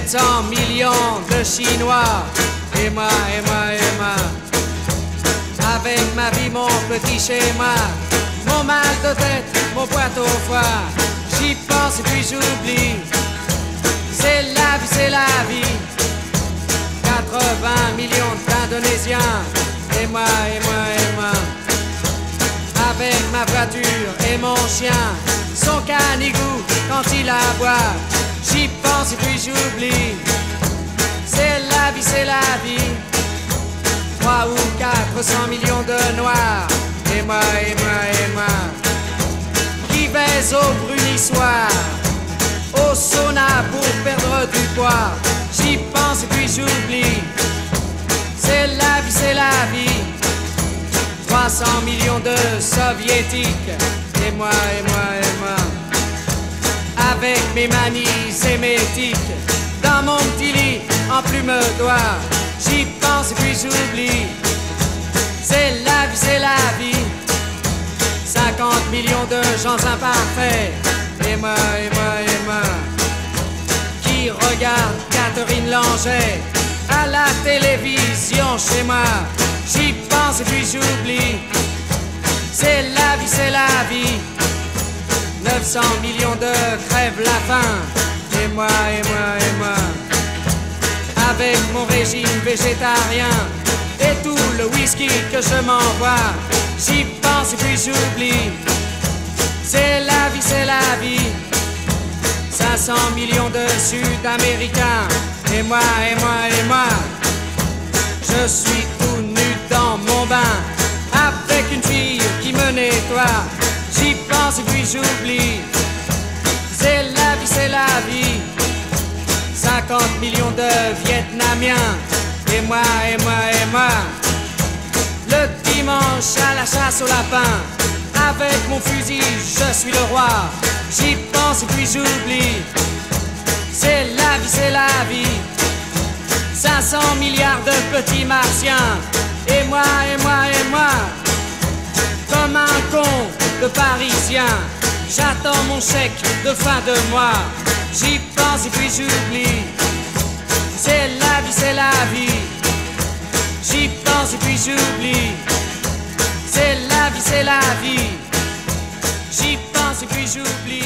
700 millions de Chinois. Et moi, et moi, et moi. Avec ma vie, mon petit schéma, mon mal de tête, mon boîte au foie. J'y pense et puis j'oublie. C'est la vie, c'est la vie. 80 millions d'Indonésiens. Et moi, et moi, et moi. Avec ma voiture et mon chien, son canigou quand il aboie. J'y pense et puis j'oublie. C'est la vie, c'est la vie. 3 ou 400 millions de noirs. Et moi, et moi, et moi. Qui baise au brunissoir, au sauna pour perdre du poids. J'y pense et puis j'oublie. C'est la vie, c'est la vie. 300 millions de soviétiques. Et moi, et moi, et moi. Avec mes manies sémétiques, dans mon petit lit en plume d'oie. J'y pense et puis j'oublie. C'est la vie, c'est la vie. 50 millions de gens imparfaits. Et moi, et moi, et moi. Qui regarde Catherine Langeais à la télévision chez moi. J'y pense et puis j'oublie. C'est la vie, c'est la vie. 900 millions de crèvent la faim. Et moi, et moi, et moi. Avec mon régime végétarien et tout le whisky que je m'envoie. J'y pense et puis j'oublie. C'est la vie, c'est la vie. 500 millions de Sud-Américains. Et moi, et moi, et moi. Je suis tout nu dans mon bain, avec une fille qui me nettoie. J'y pense et puis j'oublie. C'est la vie, c'est la vie. 50 millions de Vietnamiens. Et moi, et moi, et moi. Le dimanche à la chasse au lapin, avec mon fusil, je suis le roi. J'y pense et puis j'oublie. C'est la vie, c'est la vie. 500 milliards de petits martiens. Et moi, et moi, et moi. Comme un con de Parisien, j'attends mon chèque de fin de mois. J'y pense et puis j'oublie. C'est la vie, c'est la vie. J'y pense et puis j'oublie. C'est la vie, c'est la vie. J'y pense et puis j'oublie.